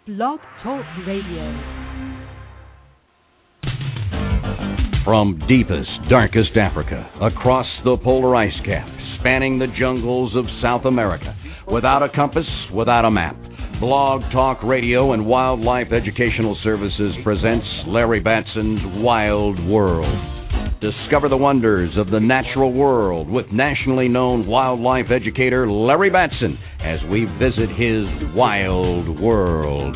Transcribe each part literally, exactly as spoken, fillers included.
Blog Talk Radio. From deepest, darkest Africa, across the polar ice cap, spanning the jungles of South America, without a compass, without a map, Blog Talk Radio and Wildlife Educational Services presents Larry Batson's Wild World. Discover the wonders of the natural world with nationally known wildlife educator Larry Batson as we visit his wild world.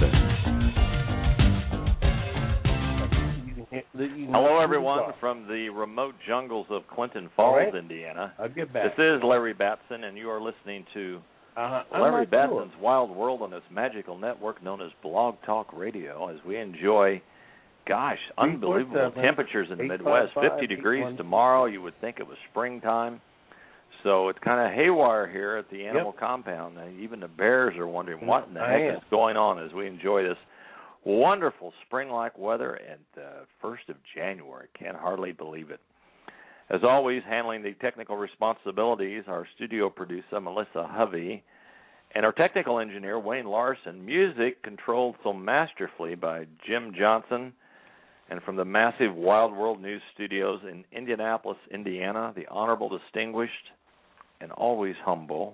Hello, everyone, from the remote jungles of Clinton Falls, right. Indiana. I'll get back. This is Larry Batson, and you are listening to uh-huh. Larry not Batson's sure. Wild World on this magical network known as Blog Talk Radio as we enjoy, gosh, unbelievable temperatures in the Midwest. fifty degrees tomorrow. You would think it was springtime. So it's kind of haywire here at the animal Yep. compound. Even the bears are wondering what in the I heck am. is going on as we enjoy this wonderful spring-like weather at the first of January. Can't hardly believe it. As always, handling the technical responsibilities, our studio producer, Melissa Hovey, and our technical engineer, Wayne Larson. Music controlled so masterfully by Jim Johnson. And from the massive Wild World News Studios in Indianapolis, Indiana, the honorable, distinguished, and always humble,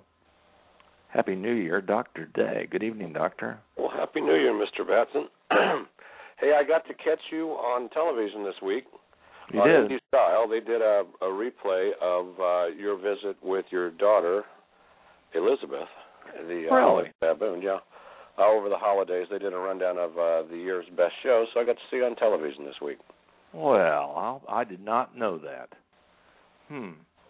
Happy New Year, Doctor Day. Good evening, Doctor. Well, Happy New Year, Mister Batson. Hey, I got to catch you on television this week. You on did? Indy Style. They did a, a replay of uh, your visit with your daughter, Elizabeth. The, uh, Really? Baboon, yeah. Uh, over the holidays, they did a rundown of uh, the year's best shows, so I got to see you on television this week. Well, I'll, I did not know that. Hmm.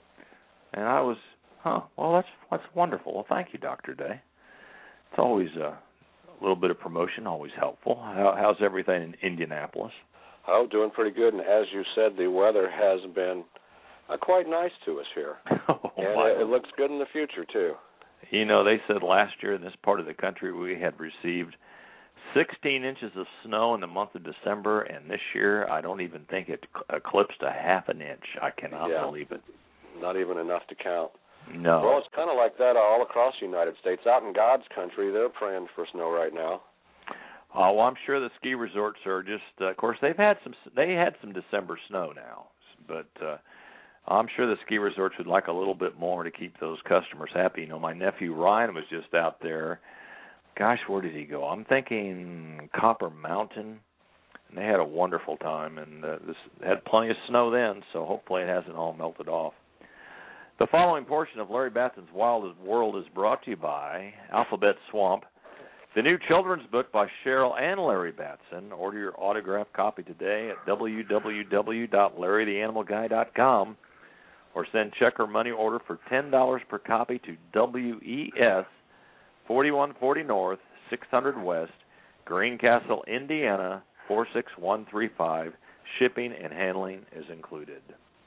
And I was, huh, well, that's that's wonderful. Well, thank you, Doctor Day. It's always uh, a little bit of promotion, always helpful. How, how's everything in Indianapolis? Oh, doing pretty good, and as you said, the weather has been uh, quite nice to us here. Oh, and my. uh, it looks good in the future, too. You know, they said last year in this part of the country we had received sixteen inches of snow in the month of December, and this year I don't even think it eclipsed a half an inch. I cannot Yeah. believe it. Not even enough to count. No. Well, it's kind of like that all across the United States. Out in God's country, they're praying for snow right now. Uh, well, I'm sure the ski resorts are just, uh, of course, they've had some, they had some December snow now, but uh, I'm sure the ski resorts would like a little bit more to keep those customers happy. You know, my nephew Ryan was just out there. Gosh, where did he go? I'm thinking Copper Mountain, and they had a wonderful time, and uh, this had plenty of snow then, so hopefully it hasn't all melted off. The following portion of Larry Batson's Wild World is brought to you by Alphabet Swamp, the new children's book by Cheryl and Larry Batson. Order your autographed copy today at w w w dot larry the animal guy dot com or send check or money order for ten dollars per copy to W E S forty-one forty North, six hundred West, Greencastle, Indiana, four six one three five. Shipping and handling is included.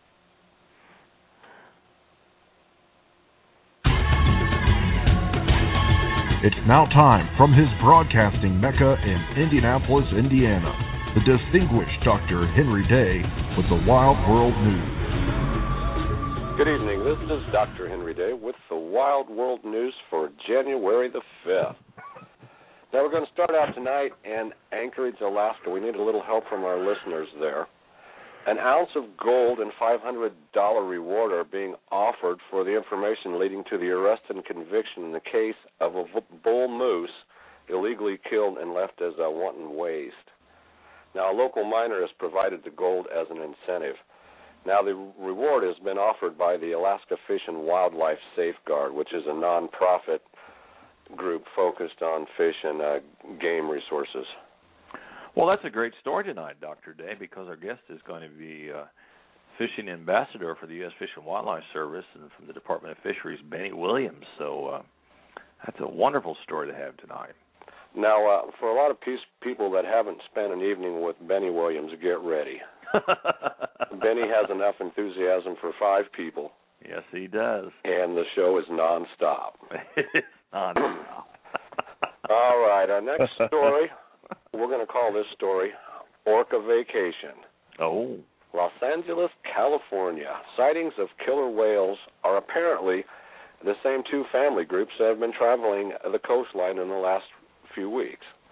It's now time from his broadcasting mecca in Indianapolis, Indiana, the distinguished Doctor Henry Day with the Wild World News. Good evening. This is Doctor Henry Day with the Wild World News for January the fifth. Now, we're going to start out tonight in Anchorage, Alaska. We need a little help from our listeners there. An ounce of gold and five hundred dollars reward are being offered for the information leading to the arrest and conviction in the case of a bull moose illegally killed and left as a wanton waste. Now, a local miner has provided the gold as an incentive. Now, the reward has been offered by the Alaska Fish and Wildlife Safeguard, which is a nonprofit group focused on fish and uh, game resources. Well, that's a great story tonight, Doctor Day, because our guest is going to be uh, fishing ambassador for the U S Fish and Wildlife Service and from the Department of Fisheries, Benny Williams. So uh, that's a wonderful story to have tonight. Now, uh, for a lot of piece, people that haven't spent an evening with Benny Williams, get ready. Benny has enough enthusiasm for five people. Yes, he does. And the show is nonstop. It's nonstop. All right, our next story, we're going to call this story Orca Vacation. Oh. Los Angeles, California. Sightings of killer whales are apparently the same two family groups that have been traveling the coastline in the last few weeks.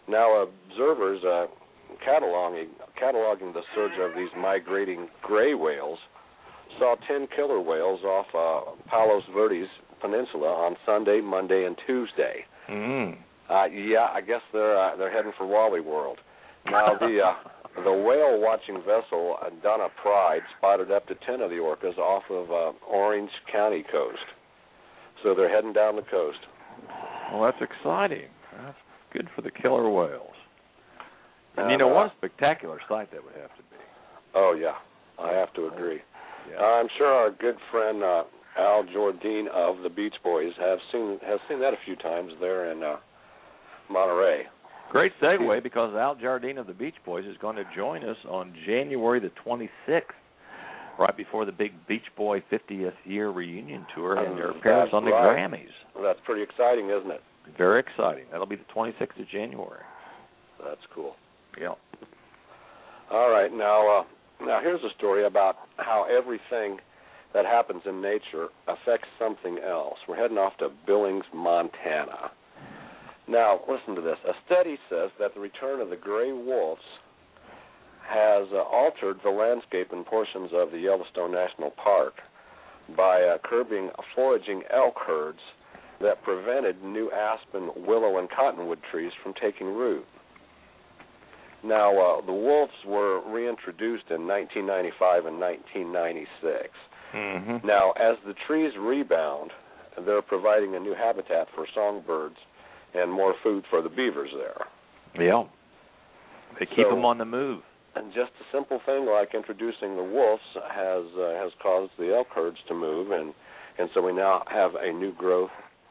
Now, observers uh, cataloging, cataloging the surge of these migrating gray whales saw ten killer whales off uh, Palos Verdes Peninsula on Sunday, Monday, and Tuesday. Mm. Uh, yeah, I guess they're uh, they're heading for Wally World. Now, the uh, the whale-watching vessel uh, Donna Pride spotted up to ten of the orcas off of uh, Orange County coast. So they're heading down the coast. Well, that's exciting. That's good for the killer whales. And, you And, know, uh, what a spectacular sight that would have to be. Oh, yeah, I have to agree. Yeah. I'm sure our good friend uh, Al Jardine of the Beach Boys have seen has seen that a few times there in uh, Monterey. Great segue, because Al Jardine of the Beach Boys is going to join us on January the twenty-sixth, right before the big Beach Boy fiftieth year reunion tour and their appearance That's on the right. Grammys. Well, that's pretty exciting, isn't it? Very exciting. That'll be the twenty-sixth of January. That's cool. Yeah. All right, now uh, now here's a story about how everything that happens in nature affects something else. We're heading off to Billings, Montana. Now, listen to this. A study says that the return of the gray wolves has uh, altered the landscape in portions of the Yellowstone National Park by uh, curbing foraging elk herds that prevented new aspen, willow, and cottonwood trees from taking root. Now, uh, the wolves were reintroduced in nineteen ninety-five and nineteen ninety-six. Mm-hmm. Now, as the trees rebound, they're providing a new habitat for songbirds and more food for the beavers there. Yeah. They keep So- them on the move. And just a simple thing like introducing the wolves has uh, has caused the elk herds to move, and, and so we now have a new growth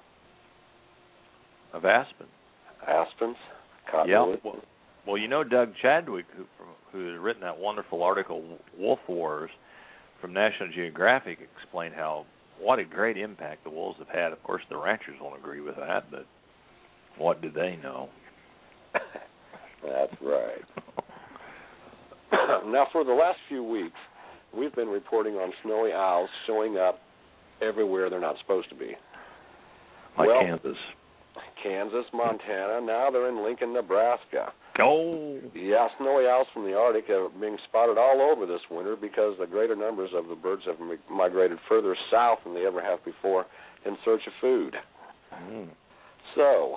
Of aspen. aspens, Yeah. cottonwood. Well, well, you know, Doug Chadwick, who who has written that wonderful article, Wolf Wars, from National Geographic, explained how what a great impact the wolves have had. Of course, the ranchers won't agree with that, but what do they know? That's right. Now, for the last few weeks, we've been reporting on snowy owls showing up everywhere they're not supposed to be. Like Well, Kansas. Kansas, Montana, now they're in Lincoln, Nebraska. Oh. Yeah, snowy owls from the Arctic are being spotted all over this winter because the greater numbers of the birds have mi- migrated further south than they ever have before in search of food. Mm. So,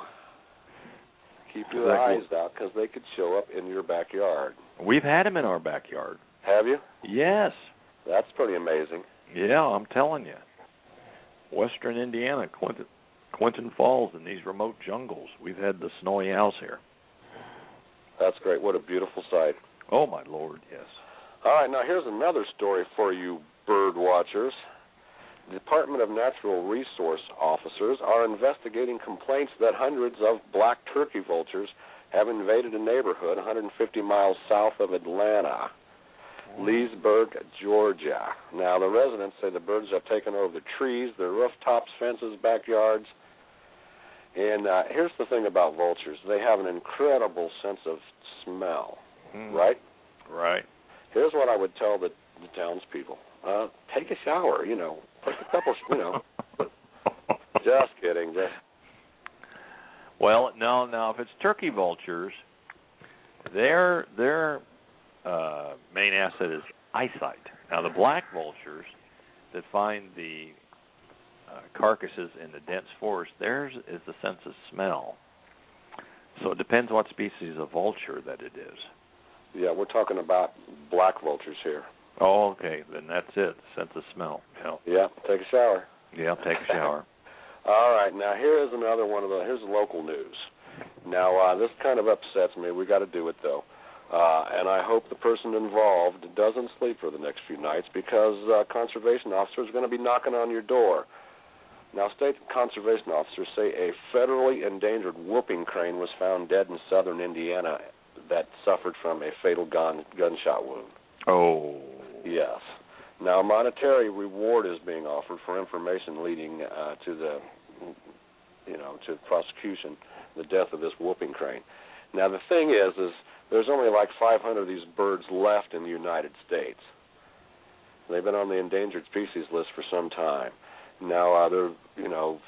keep your That eyes will- out because they could show up in your backyard. We've had them in our backyard. Have you? Yes. That's pretty amazing. Yeah, I'm telling you. Western Indiana, Clinton, Clinton Falls, in these remote jungles, we've had the snowy owls here. That's great. What a beautiful sight. Oh, my Lord, yes. All right, now here's another story for you bird watchers. The Department of Natural Resource officers are investigating complaints that hundreds of black turkey vultures have invaded a neighborhood one hundred fifty miles south of Atlanta, Leesburg, Georgia. Now, the residents say the birds have taken over the trees, the rooftops, fences, backyards. And uh, here's the thing about vultures. They have an incredible sense of smell, Mm. right? Right. Here's what I would tell the, the townspeople. Uh, take a shower, you know. Take a couple, you know. Just kidding. Just Well, no, no. If it's turkey vultures, their their uh, main asset is eyesight. Now, the black vultures that find the uh, carcasses in the dense forest, theirs is the sense of smell. So it depends what species of vulture that it is. Yeah, we're talking about black vultures here. Oh, okay. Then that's it. Sense of smell. Yeah. Yeah, take a shower. Yeah. Take a shower. All right, now here is another one of the, here's the local news. Now, uh, this kind of upsets me. We got to do it, though. Uh, and I hope the person involved doesn't sleep for the next few nights because uh, conservation officers are going to be knocking on your door. Now, state conservation officers say a federally endangered whooping crane was found dead in southern Indiana that suffered from a fatal gun gunshot wound. Oh. Yes. Now, a monetary reward is being offered for information leading uh, to the, you know, to prosecution, the death of this whooping crane. Now, the thing is, is there's only like five hundred of these birds left in the United States. They've been on the endangered species list for some time. Now, uh, they're, you know,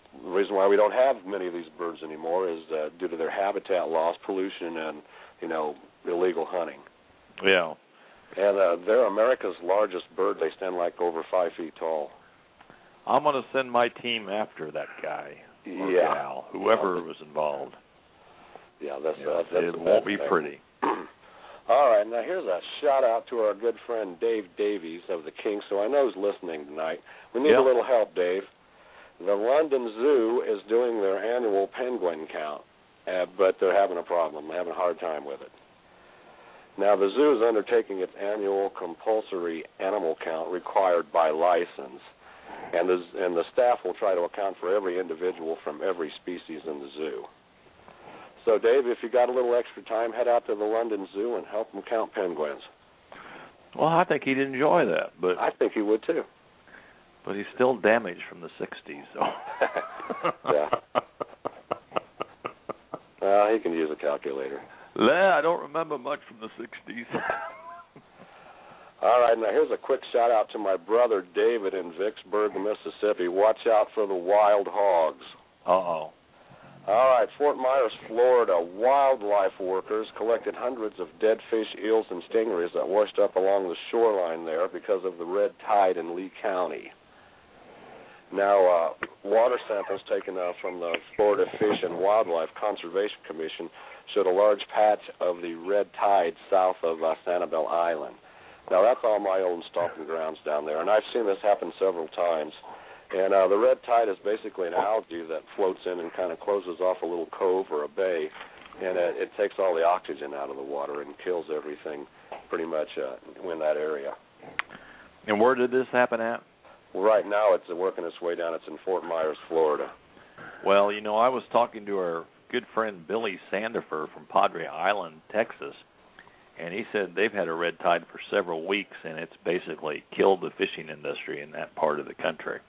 the reason why we don't have many of these birds anymore is uh, due to their habitat loss, pollution, and, you know, illegal hunting. Yeah. And uh, they're America's largest bird. They stand like over five feet tall. I'm going to send my team after that guy or yeah. gal, whoever yeah. was involved. Yeah, that's, yeah, uh, that's it won't be thing. pretty. All right, now here's a shout-out to our good friend Dave Davies of the King, so I know he's listening tonight. We need yep. a little help, Dave. The London Zoo is doing their annual penguin count, uh, but they're having a problem. They're having a hard time with it. Now, the zoo is undertaking its annual compulsory animal count required by license, and the, and the staff will try to account for every individual from every species in the zoo. So, Dave, if you got a little extra time, head out to the London Zoo and help them count penguins. Well, I think he'd enjoy that, but I think he would too. But he's still damaged from the sixties, so. yeah. Well, he can use a calculator. Yeah, I don't remember much from the sixties. All right, now here's a quick shout-out to my brother David in Vicksburg, Mississippi. Watch out for the wild hogs. Uh-oh. All right, Fort Myers, Florida, wildlife workers collected hundreds of dead fish, eels, and stingrays that washed up along the shoreline there because of the red tide in Lee County. Now, uh, water samples taken uh, from the Florida Fish and Wildlife Conservation Commission showed a large patch of the red tide south of uh, Sanibel Island. Now, that's all my own stomping grounds down there, and I've seen this happen several times. And uh, the red tide is basically an algae that floats in and kind of closes off a little cove or a bay, and it, it takes all the oxygen out of the water and kills everything pretty much uh, in that area. And where did this happen at? Well, right now it's working its way down. It's in Fort Myers, Florida. Well, you know, I was talking to our good friend Billy Sandifer from Padre Island, Texas, and he said they've had a red tide for several weeks, and it's basically killed the fishing industry in that part of the country.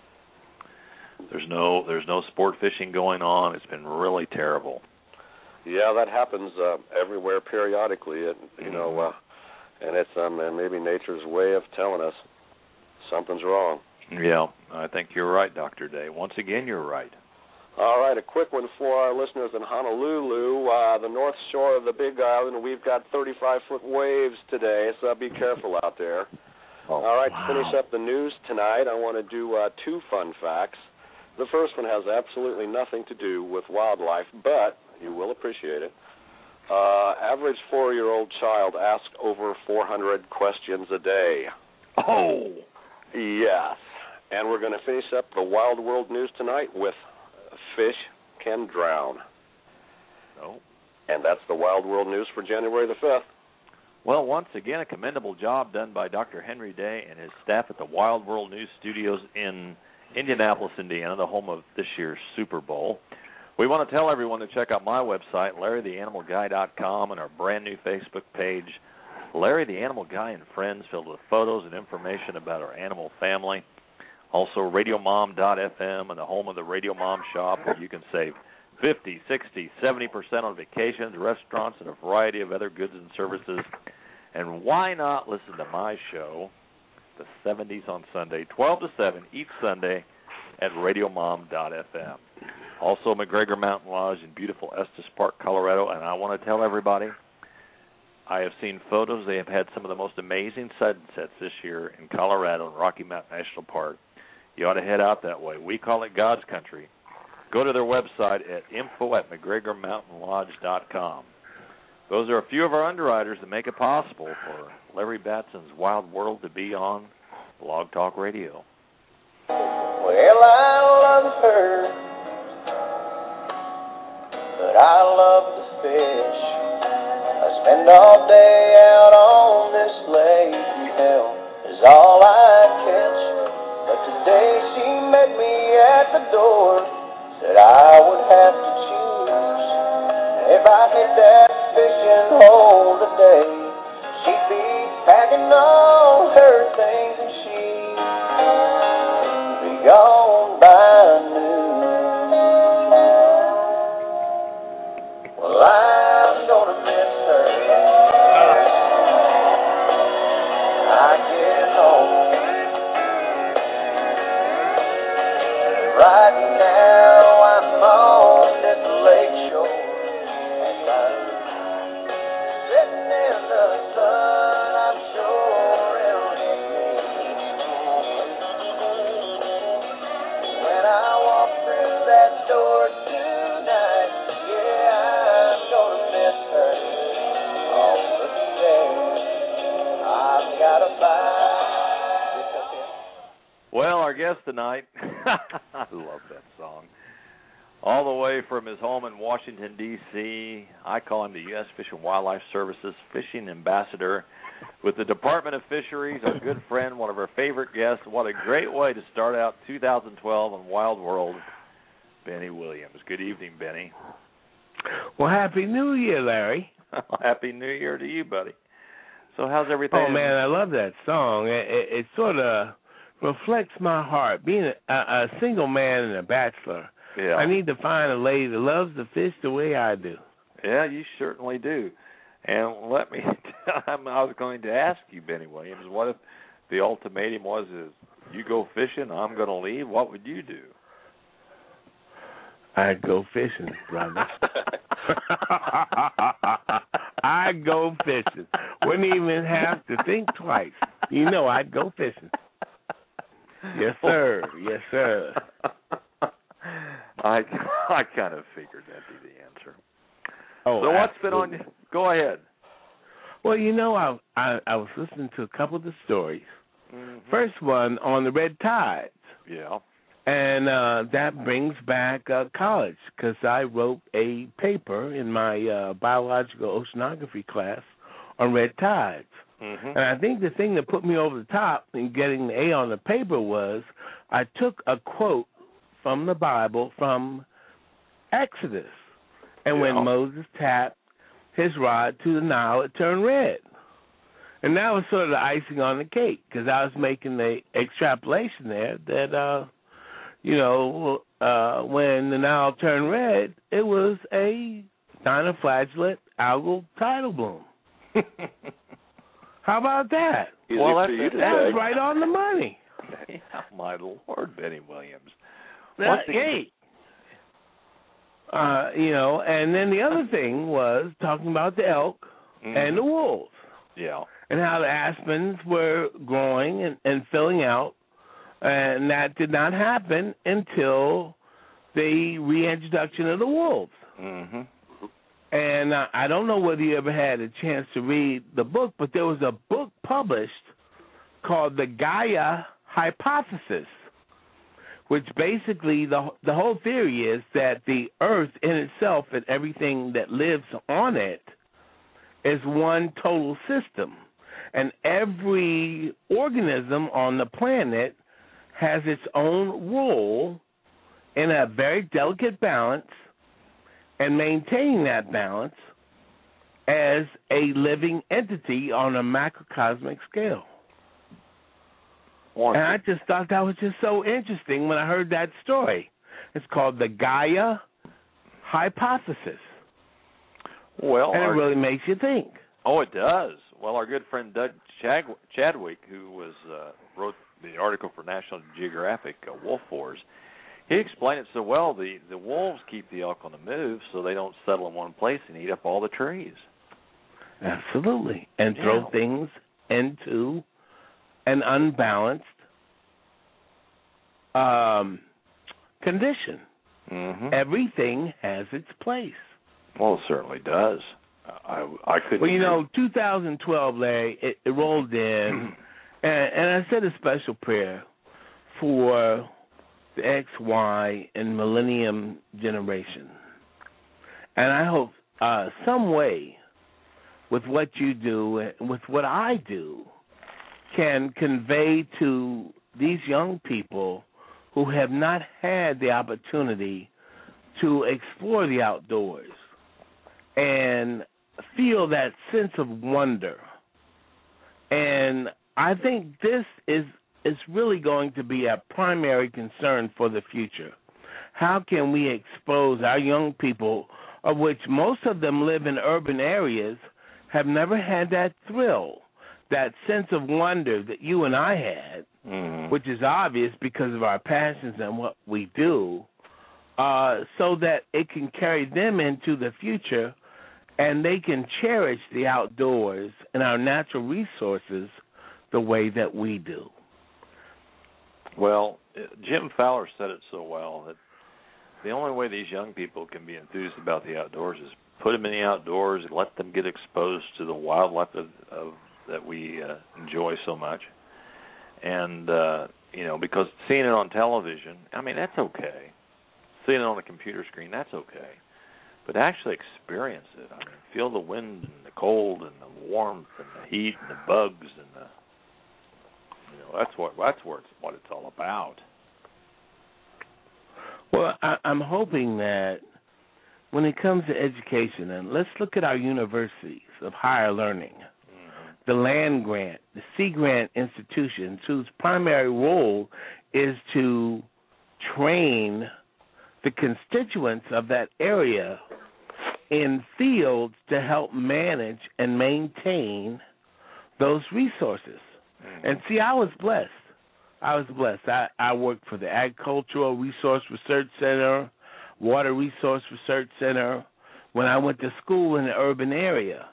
There's no there's no sport fishing going on. It's been really terrible. Yeah, that happens uh, everywhere periodically. It, you mm-hmm. know, uh, and it's um, and maybe nature's way of telling us something's wrong. Yeah, I think you're right, Doctor Day. Once again, you're right. All right, a quick one for our listeners in Honolulu, uh, the north shore of the Big Island. We've got thirty-five foot waves today, so be careful out there. Oh, All right, wow. to finish up the news tonight, I want to do uh, two fun facts. The first one has absolutely nothing to do with wildlife, but you will appreciate it. Uh, average four-year-old child asks over four hundred questions a day. Oh! Yes. And we're going to finish up the Wild World News tonight with Fish Can Drown. Oh. And that's the Wild World News for January the fifth. Well, once again, a commendable job done by Doctor Henry Day and his staff at the Wild World News Studios in Indianapolis, Indiana, the home of this year's Super Bowl. We want to tell everyone to check out my website, Larry the Animal Guy dot com, and our brand-new Facebook page, Larry the Animal Guy and Friends, filled with photos and information about our animal family. Also, radio mom dot f m and the home of the Radio Mom Shop, where you can save fifty, sixty, seventy percent on vacations, restaurants, and a variety of other goods and services. And why not listen to my show, The seventies on Sunday, twelve to seven each Sunday at radio mom dot f m. Also, McGregor Mountain Lodge in beautiful Estes Park, Colorado. And I want to tell everybody, I have seen photos. They have had some of the most amazing sunsets this year in Colorado and Rocky Mountain National Park. You ought to head out that way. We call it God's country. Go to their website at info at McGregor Mountain Lodge dot com. Those are a few of our underwriters that make it possible for Larry Batson's Wild World to be on Blog Talk Radio. Well, I love her, but I love the fish. I spend all day out on this lake, and hell is all I catch. But today she met me at the door, said I would have to choose. If I hit that fishing hole today, she'd be packing all her things and she'd be gone by noon. Well, I'm gonna miss her. I get home right now. our guest tonight, I love that song. All the way from his home in Washington, D C, I call him the U S Fish and Wildlife Services Fishing Ambassador with the Department of Fisheries, our good friend, one of our favorite guests. What a great way to start out two thousand twelve on Wild World, Benny Williams. Good evening, Benny. Well, Happy New Year, Larry. Happy New Year to you, buddy. So how's everything? Oh, man, I love that song. It, it, it sort of reflects my heart. Being a, a single man and a bachelor, yeah. I need to find a lady that loves the fish the way I do. Yeah, you certainly do. And let me tell I was going to ask you, Benny Williams, what if the ultimatum was is you go fishing, I'm going to leave, what would you do? I'd go fishing, brother. I'd go fishing. Wouldn't even have to think twice. You know I'd go fishing. Yes, sir. Yes, sir. I I kind of figured that'd be the answer. Oh, so what's absolutely. been on you? Go ahead. Well, you know, I I, I was listening to a couple of the stories. Mm-hmm. First one on the red tides. Yeah. And uh, that brings back uh, college, because I wrote a paper in my uh, biological oceanography class on red tides. Mm-hmm. And I think the thing that put me over the top in getting the A on the paper was I took a quote from the Bible from Exodus. And yeah. when Moses tapped his rod to the Nile, it turned red. And that was sort of the icing on the cake, because I was making the extrapolation there that, uh, you know, uh, when the Nile turned red, it was a dinoflagellate algal tidal bloom. How about that? Easy well, that's, for you to that was say. right on the money. Yeah, my Lord, Benny Williams. That, hey. Uh, you know, and then the other thing was talking about the elk mm-hmm. and the wolves. Yeah. And how the aspens were growing and, and filling out. And that did not happen until the reintroduction of the wolves. Mm-hmm. And uh, I don't know whether you ever had a chance to read the book, but there was a book published called The Gaia Hypothesis, which basically the the whole theory is that the Earth in itself and everything that lives on it is one total system. And every organism on the planet has its own role in a very delicate balance and maintaining that balance as a living entity on a macrocosmic scale. Wonderful. And I just thought that was just so interesting when I heard that story. It's called the Gaia Hypothesis. Well, and our, it really makes you think. Oh, it does. Well, our good friend Doug Chag- Chadwick, who was uh, wrote the article for National Geographic, uh, Wolf Wars, he explained it so well. The, the wolves keep the elk on the move so they don't settle in one place and eat up all the trees. Absolutely. And yeah. throw things into an unbalanced um, condition. Mm-hmm. Everything has its place. Well, it certainly does. I, I couldn't. Well, you know, two thousand twelve, Larry, it, it rolled in, and, and I said a special prayer for the X, Y, and Millennium generation. And I hope uh, some way with what you do and with what I do can convey to these young people who have not had the opportunity to explore the outdoors and feel that sense of wonder. And I think this is is really going to be a primary concern for the future. How can we expose our young people, of which most of them live in urban areas, have never had that thrill, that sense of wonder that you and I had, mm-hmm. which is obvious because of our passions and what we do, uh, so that it can carry them into the future and they can cherish the outdoors and our natural resources the way that we do. Well, Jim Fowler said it so well that the only way these young people can be enthused about the outdoors is put them in the outdoors and let them get exposed to the wildlife of, of, that we uh, enjoy so much. And uh, you know, because seeing it on television, I mean, that's okay. Seeing it on a computer screen, that's okay. But actually experience it. I mean, feel the wind and the cold and the warmth and the heat and the bugs and the, you know, that's what that's what it's, what it's all about. Well, I, I'm hoping that when it comes to education, and let's look at our universities of higher learning, mm-hmm. the land grant, the Sea Grant institutions, whose primary role is to train the constituents of that area in fields to help manage and maintain those resources. Mm-hmm. And see, I was blessed. I was blessed. I, I worked for the Agricultural Resource Research Center, Water Resource Research Center, when I went to school in the urban area.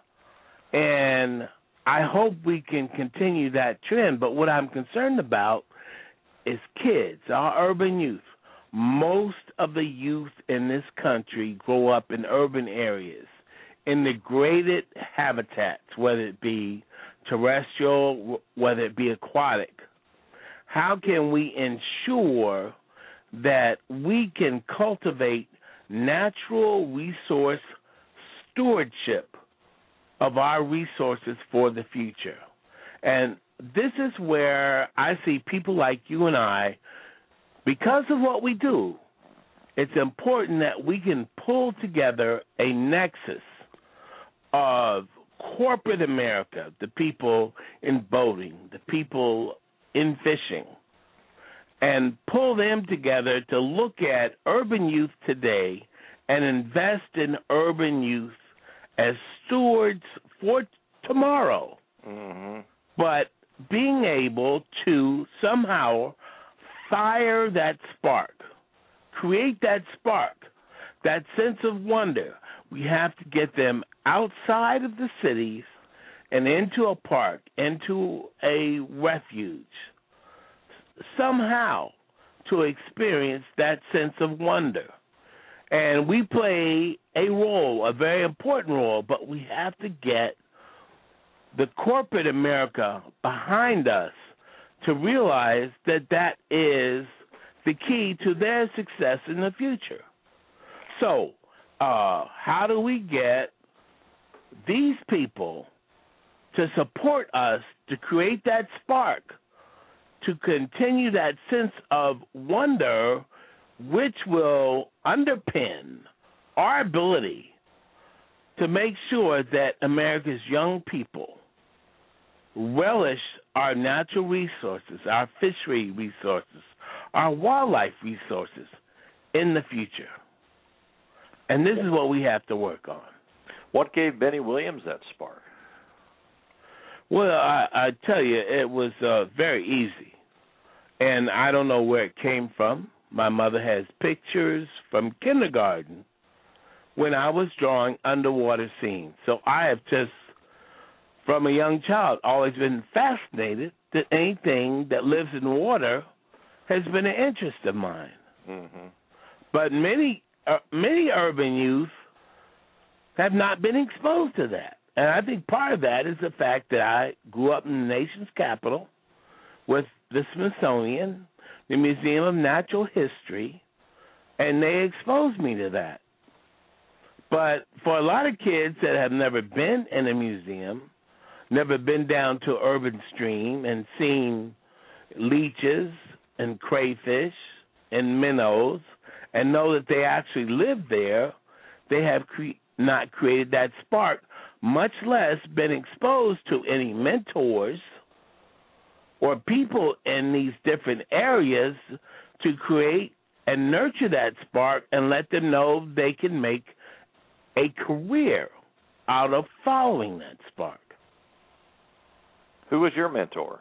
And I hope we can continue that trend. But what I'm concerned about is kids, our urban youth. Most of the youth in this country grow up in urban areas, in degraded habitats, whether it be terrestrial, whether it be aquatic. How can we ensure that we can cultivate natural resource stewardship of our resources for the future? And this is where I see people like you and I, because of what we do, it's important that we can pull together a nexus of corporate America, the people in boating, the people in fishing, and pull them together to look at urban youth today and invest in urban youth as stewards for tomorrow. Mm-hmm. But being able to somehow fire that spark, create that spark, that sense of wonder. We have to get them outside of the cities and into a park, into a refuge, somehow to experience that sense of wonder. And we play a role, a very important role, but we have to get the corporate America behind us to realize that that is the key to their success in the future. So, uh, how do we get these people to support us to create that spark, to continue that sense of wonder, which will underpin our ability to make sure that America's young people relish our natural resources, our fishery resources, our wildlife resources in the future. And this is what we have to work on. What gave Benny Williams that spark? Well, I, I tell you, it was uh, very easy. And I don't know where it came from. My mother has pictures from kindergarten when I was drawing underwater scenes. So I have just, from a young child, always been fascinated that anything that lives in water has been an interest of mine. Mm-hmm. But many uh, many urban youth have not been exposed to that. And I think part of that is the fact that I grew up in the nation's capital with the Smithsonian, the Museum of Natural History, and they exposed me to that. But for a lot of kids that have never been in a museum, never been down to urban stream and seen leeches and crayfish and minnows and know that they actually live there, they have cre- not created that spark, much less been exposed to any mentors or people in these different areas to create and nurture that spark and let them know they can make a career out of following that spark. Who was your mentor?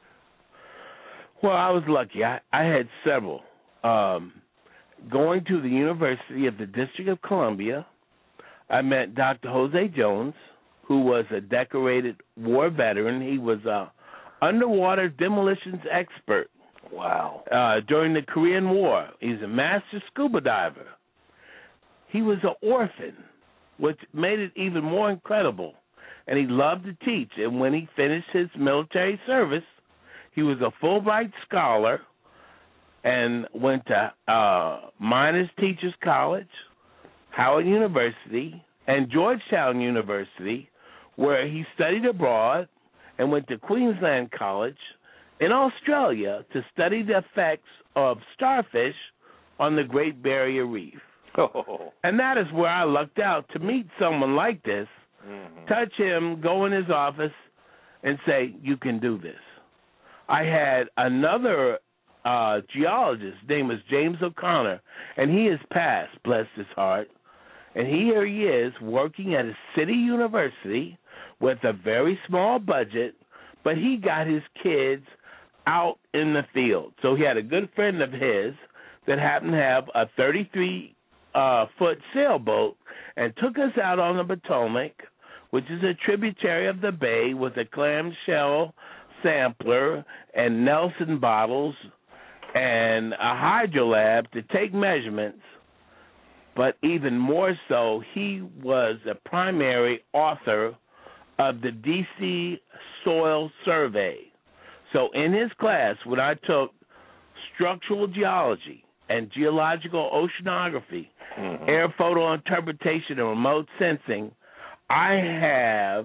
Well, I was lucky. I, I had several. Um, going to the University of the District of Columbia, I met Doctor Jose Jones, who was a decorated war veteran. He was a underwater demolitions expert. Wow. Uh, during the Korean War. He's a master scuba diver. He was an orphan, which made it even more incredible. And he loved to teach. And when he finished his military service, He was a Fulbright scholar and went to uh, Miners Teachers College, Howard University, and Georgetown University, where he studied abroad and went to Queensland College in Australia to study the effects of starfish on the Great Barrier Reef. Oh. And that is where I lucked out to meet someone like this, mm-hmm. touch him, go in his office, and say, you can do this. I had another uh, geologist, his name is James O'Connor, and he has passed, bless his heart. And here he is working at a city university with a very small budget, but he got his kids out in the field. So he had a good friend of his that happened to have a thirty-three uh, foot sailboat and took us out on the Potomac, which is a tributary of the bay, with a clamshell sampler and Nelson bottles and a hydrolab to take measurements. But even more so, he was a primary author of the D C Soil Survey. So in his class, when I took structural geology and geological oceanography, mm-hmm. air photo interpretation, and remote sensing, I have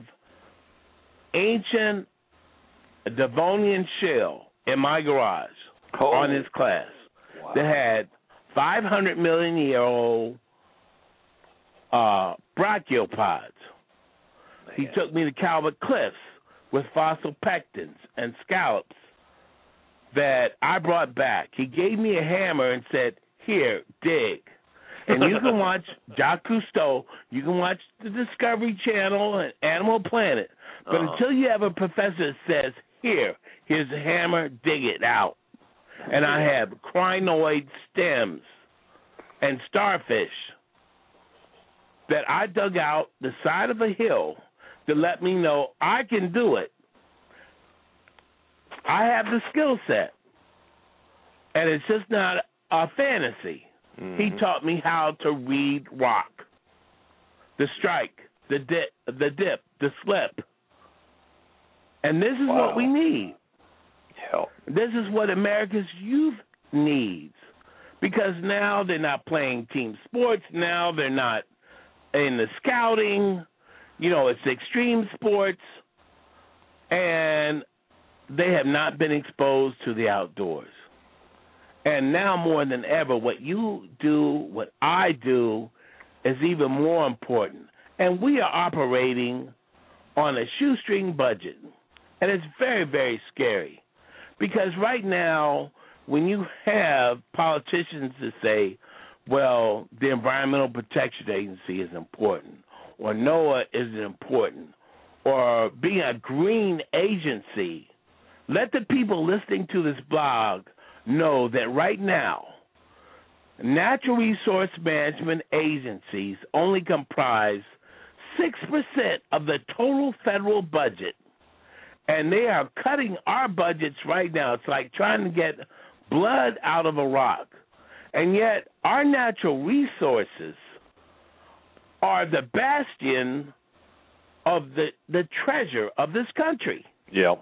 ancient Devonian shell in my garage oh. on his class wow. that had five hundred million year old uh, brachiopods. Man. He took me to Calvert Cliffs with fossil pectins and scallops that I brought back. He gave me a hammer and said, here, dig. And you can watch Jacques Cousteau, you can watch the Discovery Channel and Animal Planet, but uh-huh. until you have a professor that says, here, here's a hammer, dig it out. And I have crinoid stems and starfish that I dug out the side of a hill to let me know I can do it. I have the skill set, and it's just not a fantasy. Mm-hmm. He taught me how to read rock, the strike, the dip, the dip, the slip. And this is wow. what we need. Hell. This is what America's youth needs, because now they're not playing team sports. Now they're not in the scouting. You know, it's extreme sports, and they have not been exposed to the outdoors. And now more than ever, what you do, what I do, is even more important. And we are operating on a shoestring budget, and it's very, very scary. Because right now, when you have politicians that say, well, the Environmental Protection Agency is important, or NOAA is important, or being a green agency, let the people listening to this blog know that right now, natural resource management agencies only comprise six percent of the total federal budget. And they are cutting our budgets right now. It's like trying to get blood out of a rock. And yet our natural resources are the bastion of the, the treasure of this country. Yeah.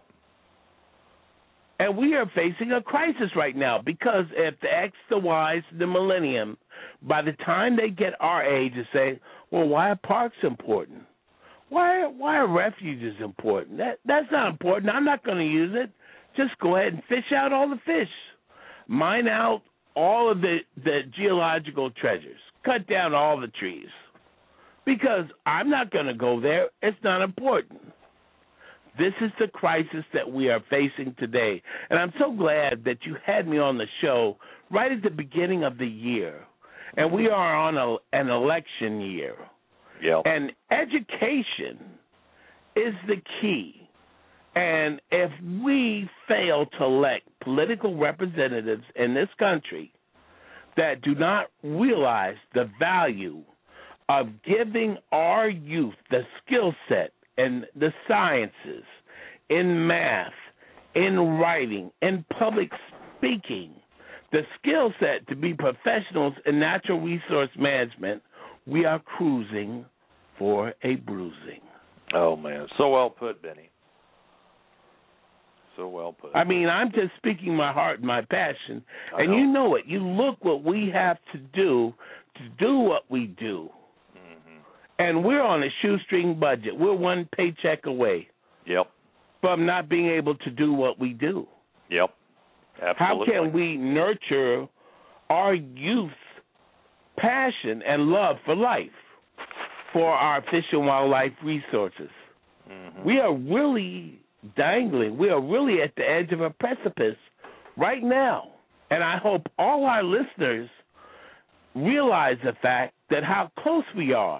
And we are facing a crisis right now, because if the X, the Y's, the millennium, by the time they get our age and say, well, why are parks important? Why, why are refuges important? That That's not important. I'm not going to use it. Just go ahead and fish out all the fish. Mine out all of the, the geological treasures. Cut down all the trees. Because I'm not going to go there. It's not important. This is the crisis that we are facing today. And I'm so glad that you had me on the show right at the beginning of the year. And we are on a, an election year. Yep. And education is the key. And if we fail to elect political representatives in this country that do not realize the value of giving our youth the skill set in the sciences, in math, in writing, in public speaking, the skill set to be professionals in natural resource management, we are cruising for a bruising. Oh, man. So well put, Benny. So well put. I mean, I'm just speaking my heart and my passion. I and know. you know it. You look what we have to do to do what we do. Mm-hmm. And we're on a shoestring budget. We're one paycheck away Yep. from not being able to do what we do. Yep. Absolutely. How can we nurture our youth's passion and love for life, for our fish and wildlife resources? Mm-hmm. We are really dangling. We are really at the edge of a precipice right now. And I hope all our listeners realize the fact that how close we are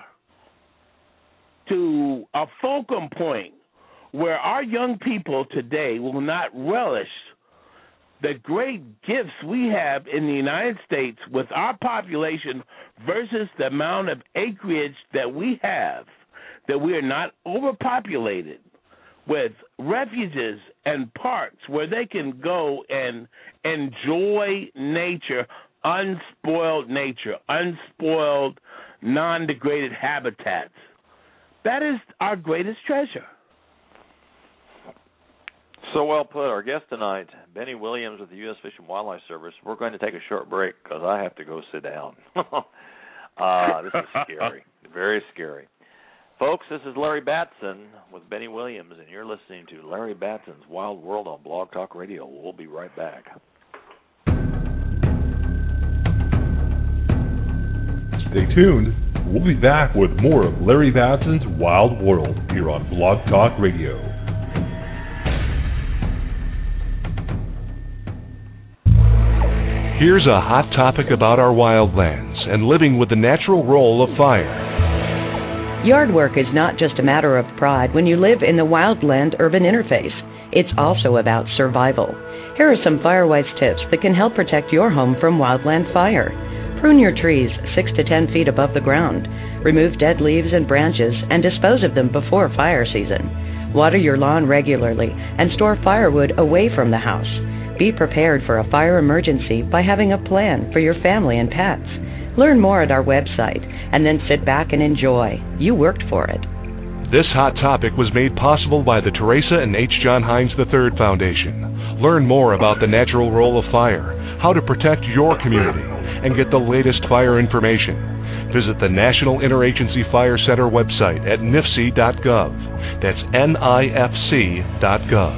to a fulcrum point where our young people today will not relish the great gifts we have in the United States with our population versus the amount of acreage that we have, that we are not overpopulated with refuges and parks where they can go and enjoy nature, unspoiled nature, unspoiled, non-degraded habitats. That is our greatest treasure. So well put. Our guest tonight, Benny Williams with the U S Fish and Wildlife Service. We're going to take a short break because I have to go sit down. uh, this is scary, very scary. Folks, this is Larry Batson with Benny Williams, and you're listening to Larry Batson's Wild World on Blog Talk Radio. We'll be right back. Stay tuned. We'll be back with more of Larry Batson's Wild World here on Blog Talk Radio. Here's a hot topic about our wildlands and living with the natural role of fire. Yard work is not just a matter of pride when you live in the wildland-urban interface. It's also about survival. Here are some Firewise tips that can help protect your home from wildland fire. Prune your trees six to ten feet above the ground. Remove dead leaves and branches and dispose of them before fire season. Water your lawn regularly and store firewood away from the house. Be prepared for a fire emergency by having a plan for your family and pets. Learn more at our website and then sit back and enjoy. You worked for it. This hot topic was made possible by the Teresa and H. John Hines the third Foundation. Learn more about the natural role of fire, how to protect your community, and get the latest fire information. Visit the National Interagency Fire Center website at N I F C dot gov. That's N I F C dot gov.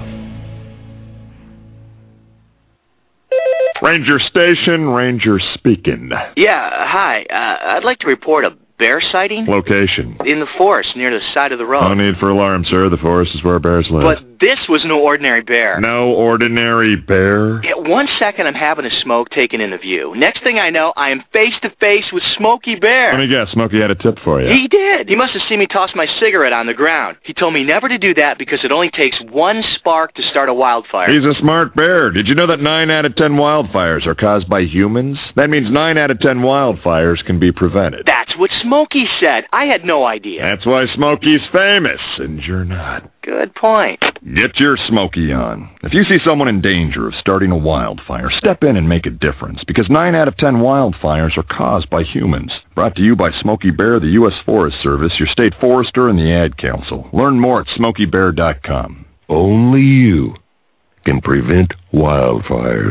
Ranger Station, Ranger speaking. Yeah, hi. Uh, I'd like to report a bear sighting. Location? In the forest near the side of the road. No need for alarm, sir. The forest is where bears live. But this was no ordinary bear. No ordinary bear? Yeah, one second I'm having a smoke taken into view. Next thing I know, I am face to face with Smokey Bear. Let me guess, Smokey had a tip for you. He did. He must have seen me toss my cigarette on the ground. He told me never to do that because it only takes one spark to start a wildfire. He's a smart bear. Did you know that nine out of ten wildfires are caused by humans? That means nine out of ten wildfires can be prevented. That's what Smokey said. I had no idea. That's why Smokey's famous, and you're not. Good point. Get your Smokey on. If you see someone in danger of starting a wildfire, step in and make a difference, because nine out of ten wildfires are caused by humans. Brought to you by Smokey Bear, the U S Forest Service, your state forester, and the Ad Council. Learn more at smokey bear dot com. Only you can prevent wildfires.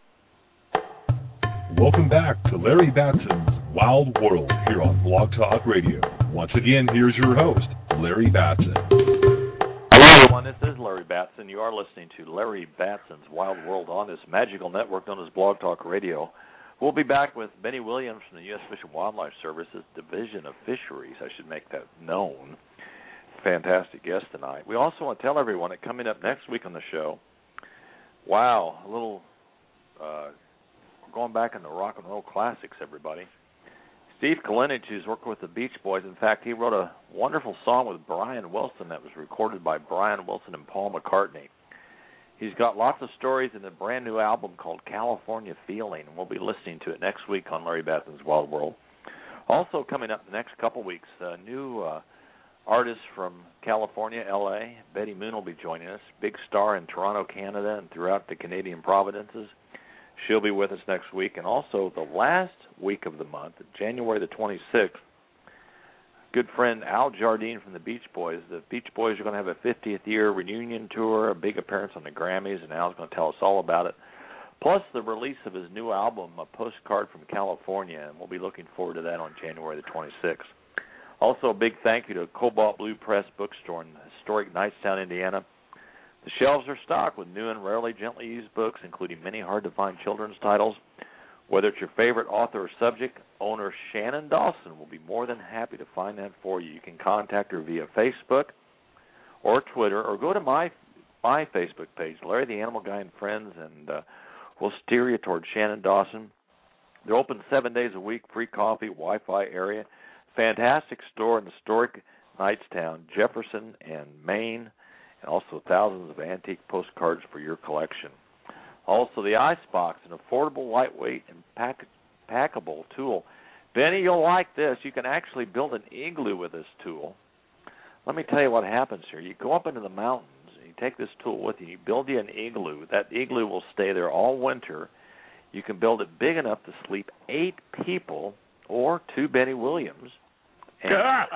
Welcome back to Larry Batson's Wild World here on Blog Talk Radio. Once again, here's your host, Larry Batson. Hello, everyone. This is Larry Batson. You are listening to Larry Batson's Wild World on this magical network known as Blog Talk Radio. We'll be back with Benny Williams from the U S Fish and Wildlife Service's Division of Fisheries. I should make that known. Fantastic guest tonight. We also want to tell everyone that coming up next week on the show, wow, a little, uh, we're going back in the rock and roll classics, everybody. Steve Kalinich, who's working with the Beach Boys. In fact, he wrote a wonderful song with Brian Wilson that was recorded by Brian Wilson and Paul McCartney. He's got lots of stories in a brand new album called California Feeling, and we'll be listening to it next week on Larry Batson's Wild World. Also coming up the next couple weeks, a new uh, artist from California, L A, Betty Moon, will be joining us, big star in Toronto, Canada, and throughout the Canadian provinces. She'll be with us next week. And also the last week of the month, January the twenty-sixth, good friend Al Jardine from the Beach Boys. The Beach Boys are going to have a fiftieth year reunion tour, a big appearance on the Grammys, and Al's going to tell us all about it. Plus the release of his new album, A Postcard from California, and we'll be looking forward to that on January the twenty-sixth. Also, a big thank you to Cobalt Blue Press Bookstore in historic Knightstown, Indiana. The shelves are stocked with new and rarely gently used books, including many hard-to-find children's titles. Whether it's your favorite author or subject, owner Shannon Dawson will be more than happy to find that for you. You can contact her via Facebook or Twitter, or go to my my Facebook page, Larry the Animal Guy and Friends, and uh, we'll steer you toward Shannon Dawson. They're open seven days a week, free coffee, Wi-Fi area. Fantastic store in historic Knightstown, Jefferson, and Maine, and also thousands of antique postcards for your collection. Also, the Icebox, an affordable, lightweight, and pack- packable tool. Benny, you'll like this. You can actually build an igloo with this tool. Let me tell you what happens here. You go up into the mountains, and you take this tool with you. You build you an igloo. That igloo will stay there all winter. You can build it big enough to sleep eight people or two Benny Williams. And,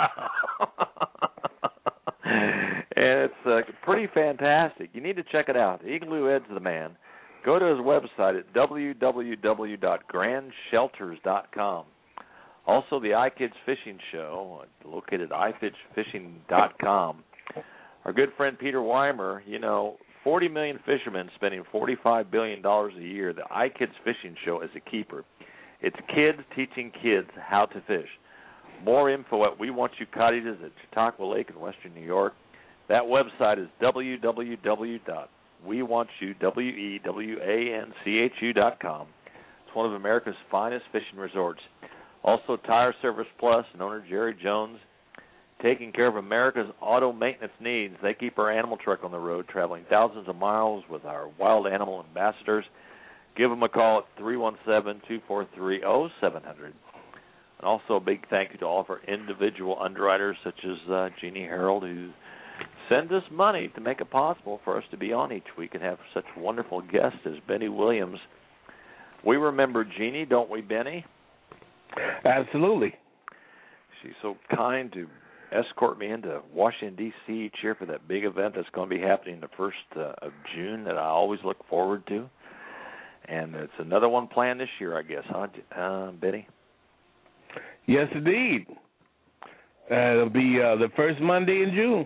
and it's uh, pretty fantastic. You need to check it out. Igloo Ed's the man. Go to his website at w w w dot grand shelters dot com. Also, the iKids Fishing Show, located at i fish fishing dot com. Our good friend Peter Weimer, you know, forty million fishermen spending forty-five billion dollars a year. The iKids Fishing Show is a keeper. It's kids teaching kids how to fish. More info at We Want You Cottages at Chautauqua Lake in western New York. That website is w w w dot we want you dot com. It's one of America's finest fishing resorts. Also, Tire Service Plus and owner Jerry Jones, taking care of America's auto maintenance needs. They keep our animal truck on the road, traveling thousands of miles with our wild animal ambassadors. Give them a call at three one seven, two four three, zero seven zero zero. And also a big thank you to all of our individual underwriters, such as uh, Jeannie Harold, who send us money to make it possible for us to be on each week and have such wonderful guests as Benny Williams. We remember Jeannie, don't we, Benny? Absolutely. She's so kind to escort me into Washington, D C each year for that big event that's going to be happening the first uh, of June that I always look forward to. And it's another one planned this year, I guess, huh, uh, Benny? Yes, indeed. Uh, it'll be uh, the first Monday in June.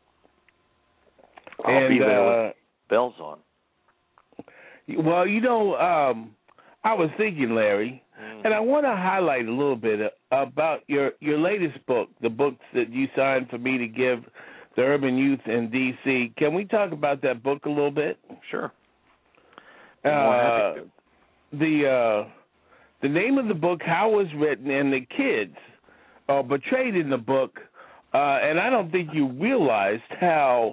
I'll and, be there uh, with bells on. Well, you know, um, I was thinking, Larry, mm-hmm. and I want to highlight a little bit about your, your latest book, the books that you signed for me to give the urban youth in D C. Can we talk about that book a little bit? Sure. Uh, the uh, the name of the book, How It Was Written, and the kids are portrayed in the book, uh, and I don't think you realized how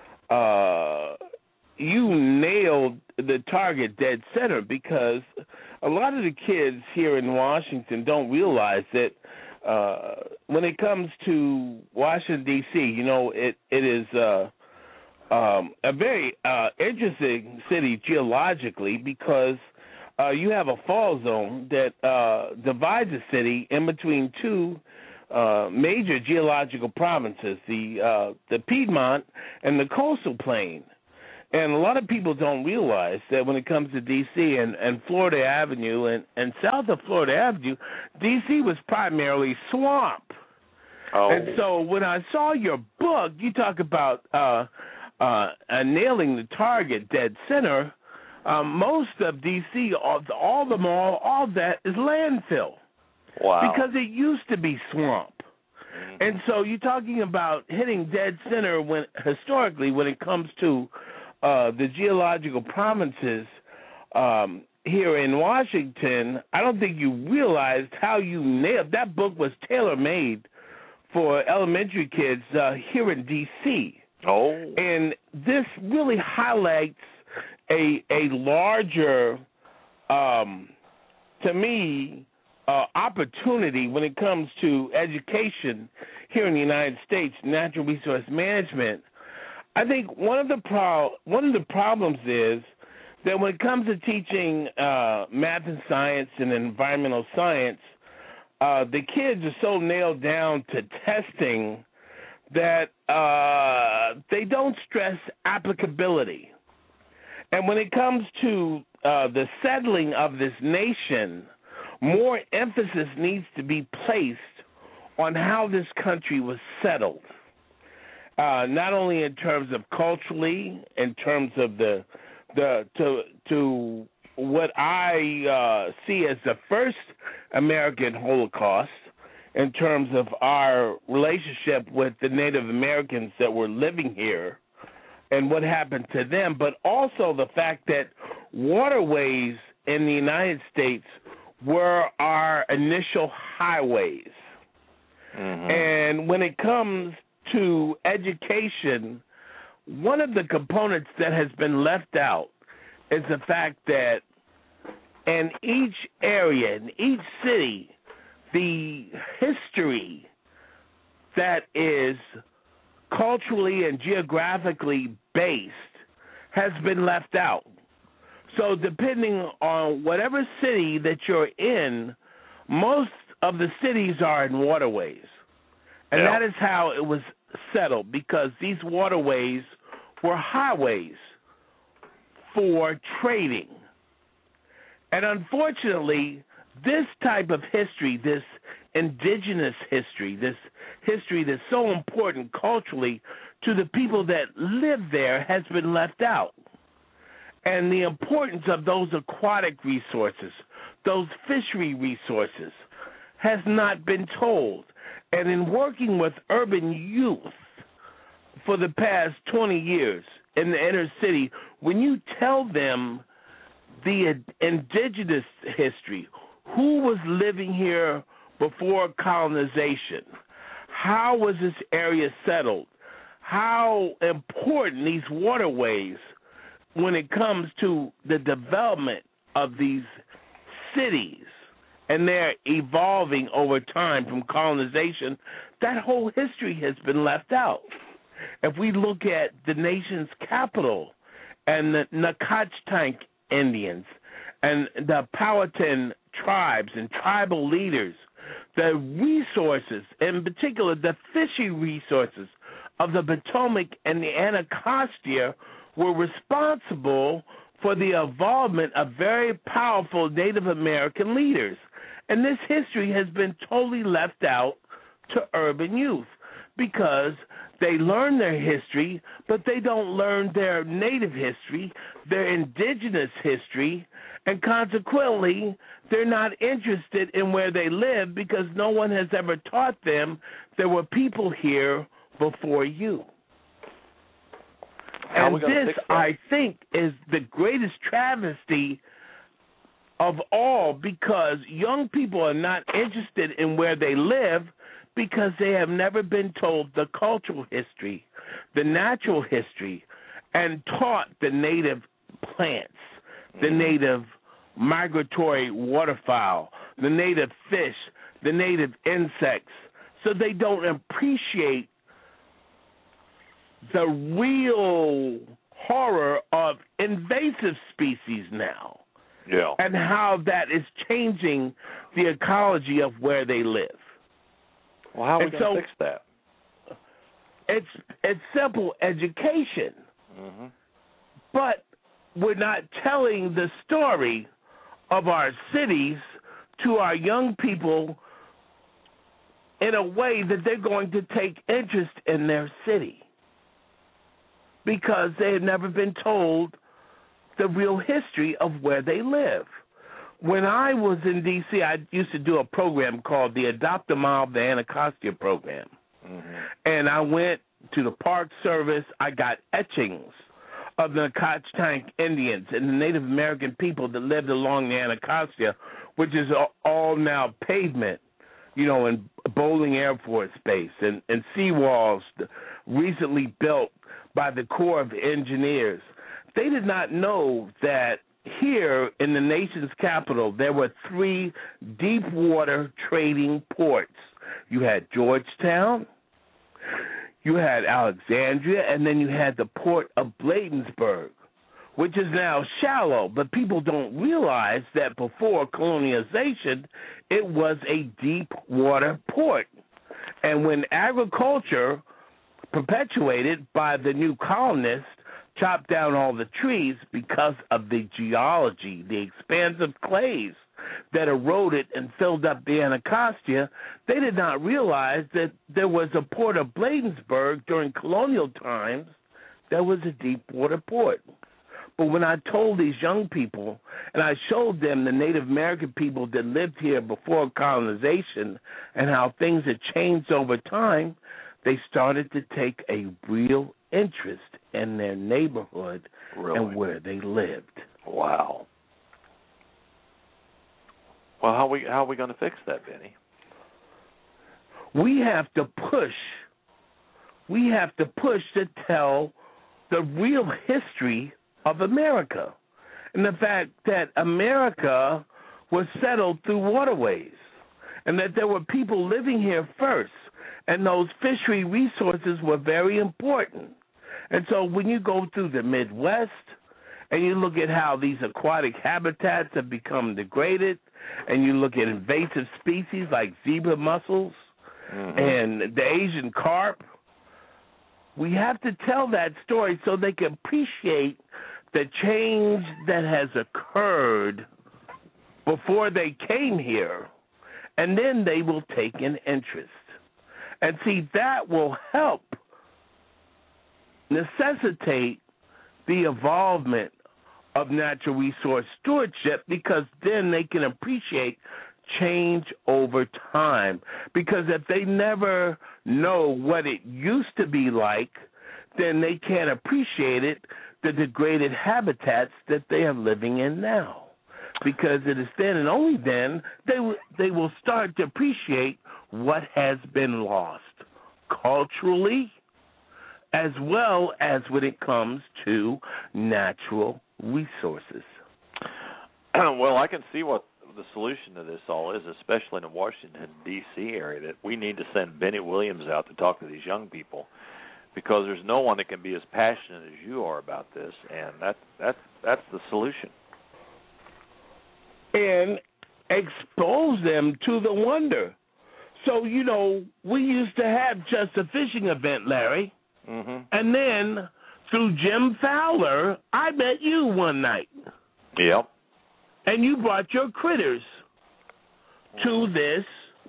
uh, you nailed the target dead center, because a lot of the kids here in Washington don't realize that uh, when it comes to Washington, D C, you know, it, it is uh, um, a very uh, interesting city geologically, because uh, you have a fall zone that uh, divides the city in between two uh, major geological provinces, the uh, the Piedmont and the Coastal Plain. And a lot of people don't realize that when it comes to D C and, and Florida Avenue and, and south of Florida Avenue, D C was primarily swamp. Oh. And so when I saw your book, you talk about uh, uh, uh, nailing the target dead center. Um, most of D C, all, all the mall, all that is landfill. Wow. Because it used to be swamp. Mm-hmm. And so you're talking about hitting dead center when historically when it comes to Uh, the geological provinces um, here in Washington. I don't think you realized how you nailed that book. Was tailor-made for elementary kids uh, here in D C. Oh, and this really highlights a a larger, um, to me, uh, opportunity when it comes to education here in the United States, natural resource management. I think one of the pro- one of the problems is that when it comes to teaching uh, math and science and environmental science, uh, the kids are so nailed down to testing that uh, they don't stress applicability. And when it comes to uh, the settling of this nation, more emphasis needs to be placed on how this country was settled, uh, not only in terms of culturally, in terms of the the to to what I uh, see as the first American Holocaust, in terms of our relationship with the Native Americans that were living here and what happened to them, but also the fact that waterways in the United States were our initial highways. Mm-hmm. And when it comes to education, one of the components that has been left out is the fact that in each area, in each city, the history that is culturally and geographically based has been left out. So depending on whatever city that you're in, most of the cities are in waterways. And yeah. that is how it was settled, because these waterways were highways for trading. And unfortunately, this type of history, this indigenous history, this history that's so important culturally to the people that live there, has been left out. And the importance of those aquatic resources, those fishery resources, has not been told. And in working with urban youth for the past twenty years in the inner city, when you tell them the indigenous history, who was living here before colonization, how was this area settled, how important these waterways when it comes to the development of these cities, and they're evolving over time from colonization, that whole history has been left out. If we look at the nation's capital and the Nacotchtank Indians and the Powhatan tribes and tribal leaders, the resources, in particular the fishing resources of the Potomac and the Anacostia, were responsible for the involvement of very powerful Native American leaders. And this history has been totally left out to urban youth because they learn their history, but they don't learn their native history, their indigenous history, and consequently, they're not interested in where they live because no one has ever taught them there were people here before you. How and this, I think, is the greatest travesty of all, because young people are not interested in where they live because they have never been told the cultural history, the natural history, and taught the native plants, the native migratory waterfowl, the native fish, the native insects, so they don't appreciate the real horror of invasive species now. Yeah. And how that is changing the ecology of where they live. Well, how are we going to so fix that? It's it's simple education. Mm-hmm. But we're not telling the story of our cities to our young people in a way that they're going to take interest in their city, because they have never been told the real history of where they live. When I was in D C, I used to do a program called the Adopt a Mob, the Anacostia program. Mm-hmm. And I went to the Park Service. I got etchings of the Nacotchtank Indians and the Native American people that lived along the Anacostia, which is all now pavement, you know, in Bolling Air Force Base, and, and seawalls recently built by the Corps of Engineers. They did not know that here in the nation's capital there were three deep water trading ports. You had Georgetown, you had Alexandria, and then you had the port of Bladensburg, which is now shallow. But people don't realize that before colonization, it was a deep water port. And when agriculture, perpetuated by the new colonists, chopped down all the trees because of the geology, the expansive clays that eroded and filled up the Anacostia, they did not realize that there was a port of Bladensburg during colonial times that was a deep water port. But when I told these young people, and I showed them the Native American people that lived here before colonization and how things had changed over time, they started to take a real interest in their neighborhood really? and where they lived. Wow. Well, how are we how are we going to fix that, Benny? We have to push. We have to push to tell the real history of America and the fact that America was settled through waterways and that there were people living here first, and those fishery resources were very important. And so when you go through the Midwest and you look at how these aquatic habitats have become degraded, and you look at invasive species like zebra mussels mm-hmm. and the Asian carp, we have to tell that story so they can appreciate the change that has occurred before they came here, and then they will take an interest. And see, that will help necessitate the involvement of natural resource stewardship, because then they can appreciate change over time. Because if they never know what it used to be like, then they can't appreciate it, the degraded habitats that they are living in now. Because it is then and only then they w- they will start to appreciate what has been lost culturally, as well as when it comes to natural resources. Well, I can see what the solution to this all is, especially in the Washington, D C area, that we need to send Benny Williams out to talk to these young people, because there's no one that can be as passionate as you are about this, and that, that, that's the solution. And expose them to the wonder. So, you know, we used to have just a fishing event, Larry, mm-hmm. and then through Jim Fowler, I met you one night. Yep. And you brought your critters to this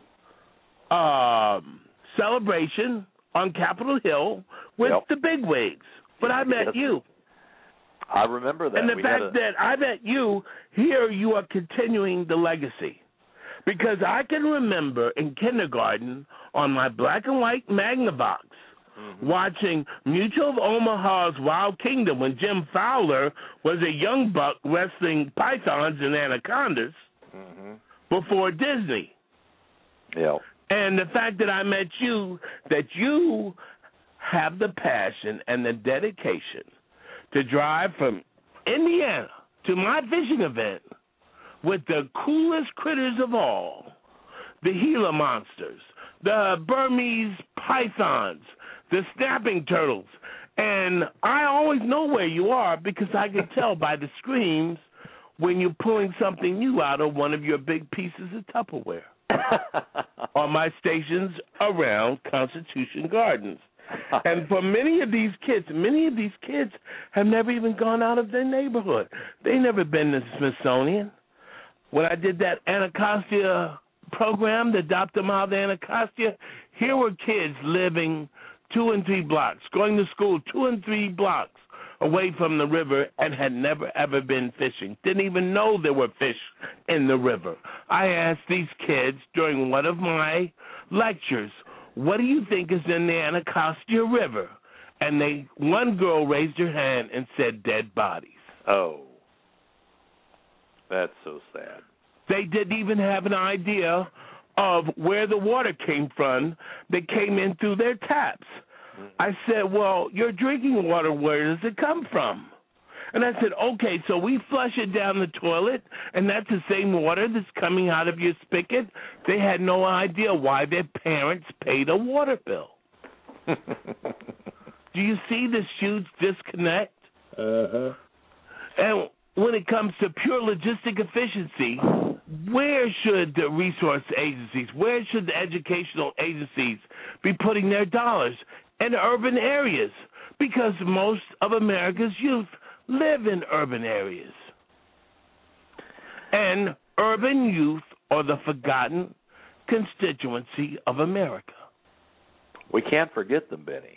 um, celebration on Capitol Hill with yep. the bigwigs. But I met yes. you. I remember that. And the we fact a... that I met you, here you are continuing the legacy. Because I can remember in kindergarten on my black and white Magnavox mm-hmm. watching Mutual of Omaha's Wild Kingdom when Jim Fowler was a young buck wrestling pythons and anacondas mm-hmm. before Disney. Yeah. And the fact that I met you, that you have the passion and the dedication to drive from Indiana to my fishing event with the coolest critters of all, the Gila monsters, the Burmese pythons, the snapping turtles. And I always know where you are because I can tell by the screams when you're pulling something new out of one of your big pieces of Tupperware on my stations around Constitution Gardens. And for many of these kids, many of these kids have never even gone out of their neighborhood. They've never been to the Smithsonian. When I did that Anacostia program, the Adopt a Mile to Anacostia, here were kids living two and three blocks, going to school two and three blocks away from the river and had never, ever been fishing, didn't even know there were fish in the river. I asked these kids during one of my lectures, what do you think is in the Anacostia River? And they, one girl raised her hand and said dead bodies. Oh. That's so sad. They didn't even have an idea of where the water came from that came in through their taps. Mm-hmm. I said, well, your drinking water, where does it come from? And I said, okay, so we flush it down the toilet, and that's the same water that's coming out of your spigot. They had no idea why their parents paid a water bill. Do you see this huge disconnect? Uh-huh. And when it comes to pure logistic efficiency, where should the resource agencies, where should the educational agencies be putting their dollars? In urban areas, because most of America's youth live in urban areas. And urban youth are the forgotten constituency of America. We can't forget them, Benny.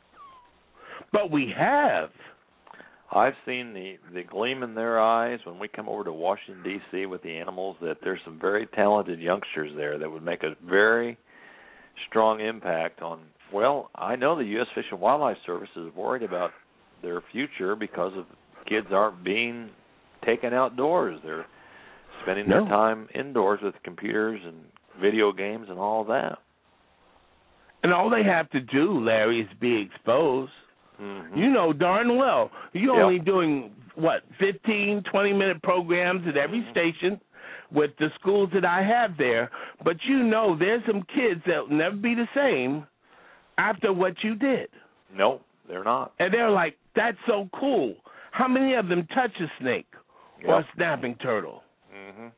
But we have. I've seen the, the gleam in their eyes when we come over to Washington, D C with the animals, that there's some very talented youngsters there that would make a very strong impact on, well, I know the U S Fish and Wildlife Service is worried about their future because of kids aren't being taken outdoors. They're spending no. their time indoors with computers and video games and all of that. And all they have to do, Larry, is be exposed. Mm-hmm. You know darn well. You're yep. only doing, what, fifteen, twenty-minute programs at every mm-hmm. station with the schools that I have there. But you know there's some kids that will never be the same after what you did. No, they're not. And they're like, that's so cool. How many of them touch a snake yep. or a snapping turtle? Mm-hmm.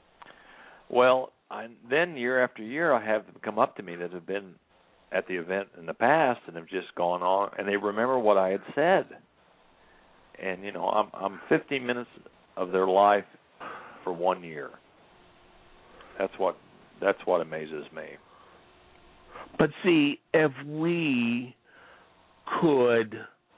Well, I, then year after year I have them come up to me that have been at the event in the past and have just gone on, and they remember what I had said. And, you know, I'm, I'm fifteen minutes of their life for one year. That's what that's what amazes me. But see, if we could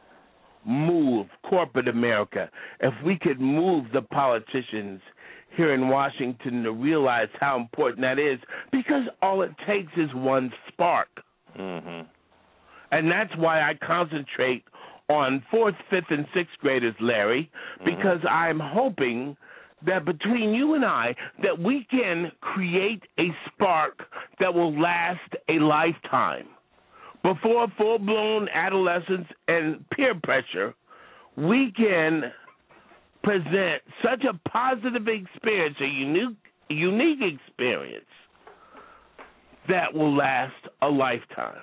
move corporate America, if we could move the politicians here in Washington to realize how important that is, because all it takes is one spark. Mm-hmm. And that's why I concentrate on fourth, fifth, and sixth graders, Larry, because mm-hmm. I'm hoping that between you and I, that we can create a spark that will last a lifetime. Before full-blown adolescence and peer pressure, we can present such a positive experience, a unique, unique experience, that will last a lifetime.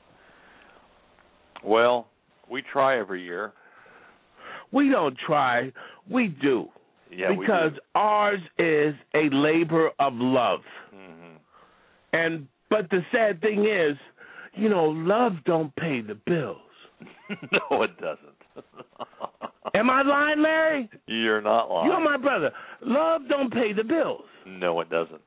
Well, we try every year. We don't try, we do. Yeah, because we do. Ours is a labor of love. Mm-hmm. And but the sad thing is, you know, love don't pay the bills. No, it doesn't. Am I lying, Larry? You're not lying. You're my brother. Love don't pay the bills. No, it doesn't.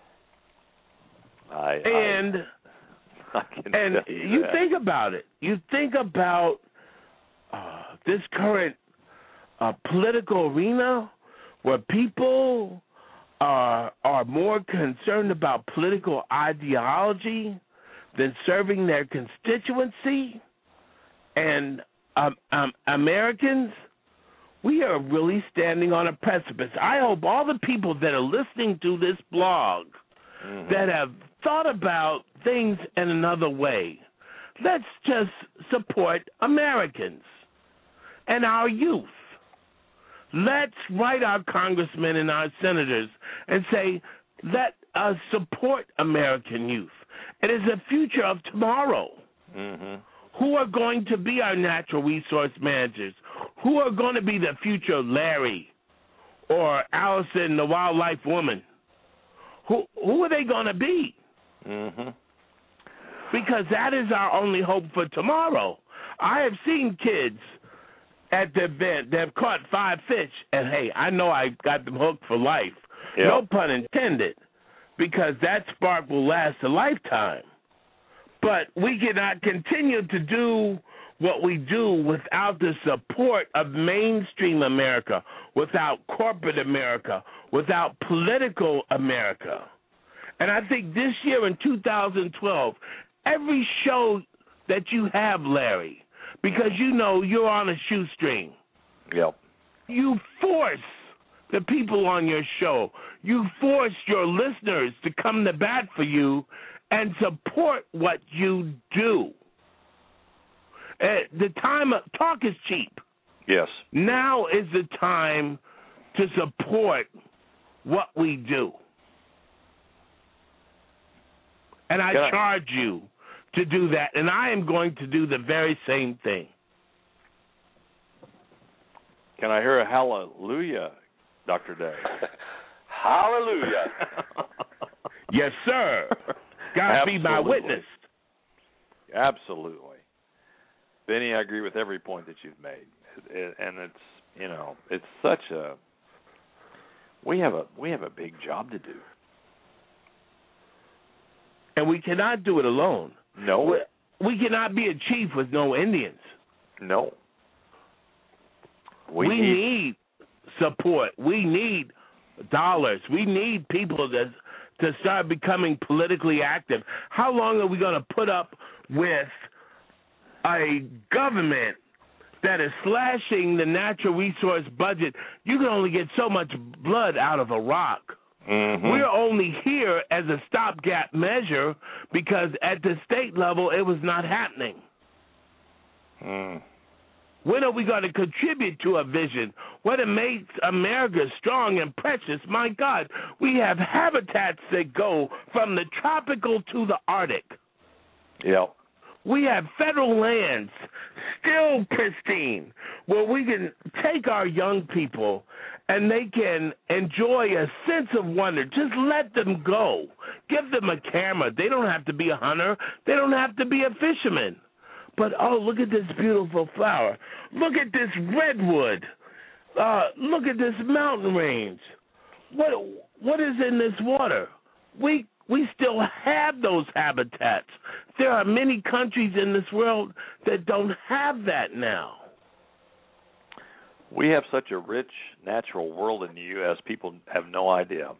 I, and I, I can and tell you, you that. think about it. You think about uh, this current uh, political arena where people are are more concerned about political ideology than serving their constituency, and um, um, Americans, we are really standing on a precipice. I hope all the people that are listening to this blog mm-hmm. that have thought about things in another way, let's just support Americans and our youth. Let's write our congressmen and our senators and say, let us support American youth. It is the future of tomorrow. Mm-hmm. Who are going to be our natural resource managers? Who are going to be the future Larry or Allison, the wildlife woman? Who who are they going to be? Mm-hmm. Because that is our only hope for tomorrow. I have seen kids at the event that have caught five fish, and hey, I know I got them hooked for life. Yep. No pun intended, because that spark will last a lifetime. But we cannot continue to do what we do without the support of mainstream America, without corporate America, without political America. And I think this year in two thousand twelve, every show that you have, Larry, because you know you're on a shoestring. Yep. You force the people on your show. You force your listeners to come to bat for you and support what you do. Uh, the time of talk is cheap. Yes. Now is the time to support what we do. And I Can charge I- you to do that, and I am going to do the very same thing. Can I hear a hallelujah, Doctor Day? Hallelujah. Yes, sir. God be my witness. Absolutely. Benny, I agree with every point that you've made. It, it, and it's, you know, it's such a, we have a, we have a big job to do. And we cannot do it alone. No. We, we cannot be a chief with no Indians. No. We, we need, need support. We need dollars. We need people to to start becoming politically active. How long are we going to put up with a government that is slashing the natural resource budget? You can only get so much blood out of a rock. Mm-hmm. We're only here as a stopgap measure because at the state level it was not happening. Mm. When are we going to contribute to a vision? What makes America strong and precious? My God, we have habitats that go from the tropical to the Arctic. Yeah. We have federal lands still pristine where we can take our young people and they can enjoy a sense of wonder. Just let them go. Give them a camera. They don't have to be a hunter. They don't have to be a fisherman. But, oh, look at this beautiful flower. Look at this redwood. Uh, look at this mountain range. What What is in this water? We we still have those habitats. There are many countries in this world that don't have that now. We have such a rich natural world in the U S, people have no idea.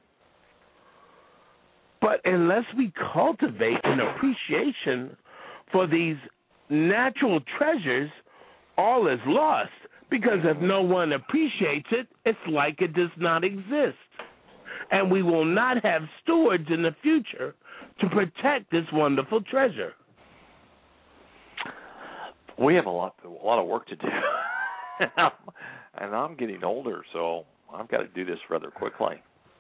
But unless we cultivate an appreciation for these natural treasures, all is lost, because if no one appreciates it, it's like it does not exist. And we will not have stewards in the future to protect this wonderful treasure. We have a lot, a lot of work to do, and I'm getting older, so I've got to do this rather quickly.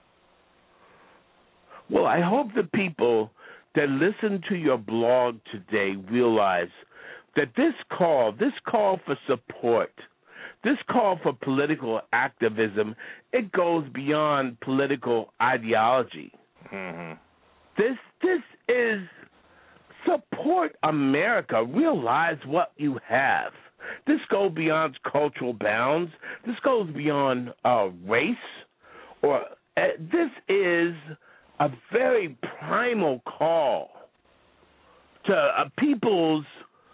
Well, I hope the people that listen to your blog today realize that this call, this call for support, this call for political activism, it goes beyond political ideology. Mm-hmm. This this is support America. Realize what you have. This goes beyond cultural bounds. This goes beyond uh, race. Or uh, this is a very primal call to uh, people's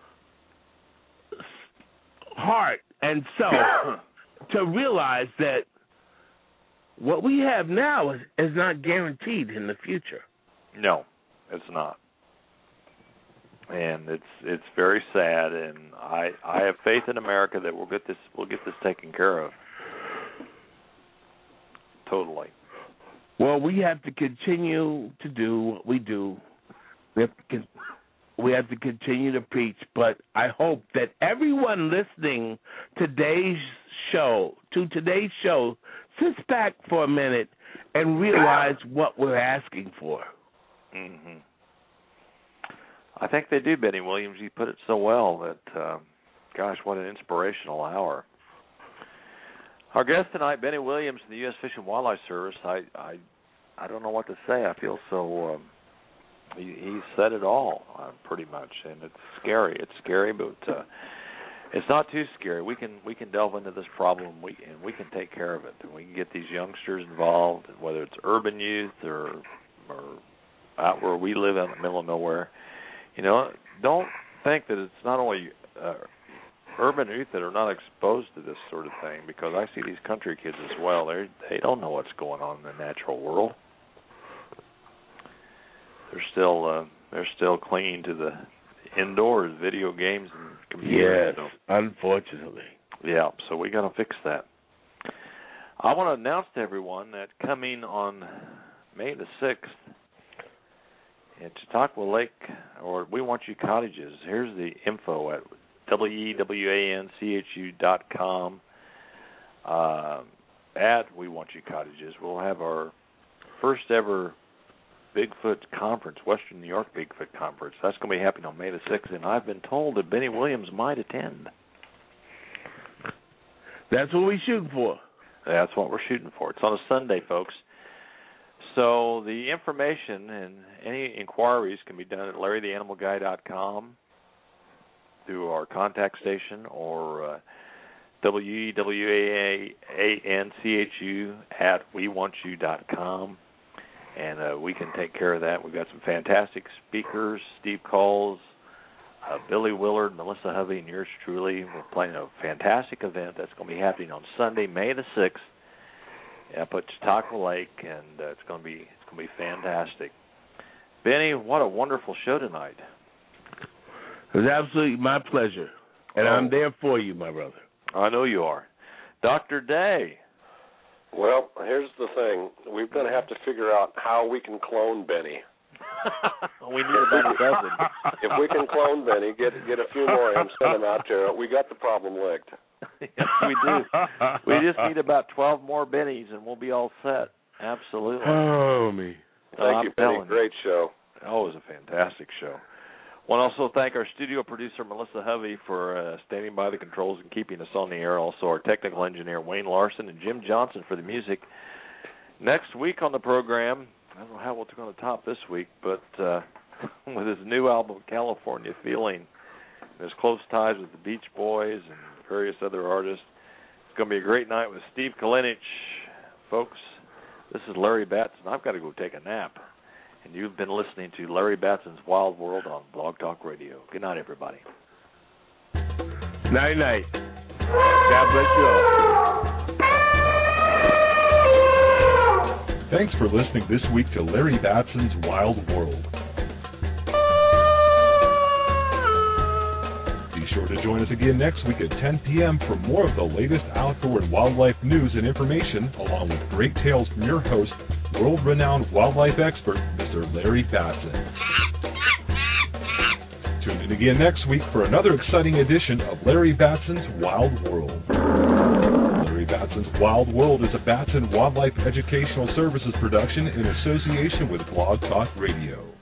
heart and self to realize that what we have now is, is not guaranteed in the future. No, it's not. And it's it's very sad, and I I have faith in America that we'll get this we'll get this taken care of. Totally. Well, we have to continue to do what we do. We have to, we have to continue to preach, but I hope that everyone listening today's show to today's show sits back for a minute and realize what we're asking for. Mm-hmm. I think they do, Benny Williams. You put it so well that, uh, gosh, what an inspirational hour. Our guest tonight, Benny Williams from the U S Fish and Wildlife Service. I, I, I don't know what to say. I feel so. Um, he, he said it all, uh, pretty much, and it's scary. It's scary, but uh, it's not too scary. We can we can delve into this problem, we and we can take care of it. And we can get these youngsters involved, whether it's urban youth or or out where we live out in the middle of nowhere. You know, don't think that it's not only uh, urban youth that are not exposed to this sort of thing, because I see these country kids as well. They they don't know what's going on in the natural world. They're still uh, they're still clinging to the indoors, video games and computers. Yes, so. Unfortunately. Yeah, so we got to fix that. I want to announce to everyone that coming on May the sixth in Chautauqua Lake, or We Want You Cottages, here's the info at W E W A N C H U dot com. Uh, at We Want You Cottages, we'll have our first ever Bigfoot Conference, Western New York Bigfoot Conference. That's going to be happening on May the sixth, and I've been told that Benny Williams might attend. That's what we're shooting for. That's what we're shooting for. It's on a Sunday, folks. So the information and any inquiries can be done at larry the animal guy dot com through our contact station or uh, W E W A N C H U at we want you dot com. And uh, we can take care of that. We've got some fantastic speakers, Steve Coles, uh, Billy Willard, Melissa Hovey, and yours truly. We're playing a fantastic event that's going to be happening on Sunday, May the sixth, up at Chautauqua Lake, and uh, it's going to be it's going to be fantastic. Benny, what a wonderful show tonight. It was absolutely my pleasure, and oh. I'm there for you, my brother. I know you are. Doctor Day. Well, here's the thing. We're going to have to figure out how we can clone Benny. We need about a dozen. If we can clone Benny, get get a few more and send them out there, we got the problem licked. Yes, we do. We just need about twelve more Bennies, and we'll be all set. Absolutely. Oh, me. Thank oh, you, Benny. Great show. Oh, it was a fantastic show. I want to also thank our studio producer, Melissa Hovey, for uh, standing by the controls and keeping us on the air. Also, our technical engineer, Wayne Larson, and Jim Johnson for the music. Next week on the program, I don't know how it's going to top this week, but uh, with his new album, California Feeling, his close ties with the Beach Boys and various other artists, it's going to be a great night with Steve Kalinich. Folks, this is Larry Batson. I've got to go take a nap. And you've been listening to Larry Batson's Wild World on Blog Talk Radio. Good night, everybody. Night, night. God bless you all. Thanks for listening this week to Larry Batson's Wild World. Be sure to join us again next week at ten p.m. for more of the latest outdoor and wildlife news and information, along with great tales from your host, world-renowned wildlife expert, Mister Larry Batson. Tune in again next week for another exciting edition of Larry Batson's Wild World. Larry Batson's Wild World is a Batson Wildlife Educational Services production in association with Blog Talk Radio.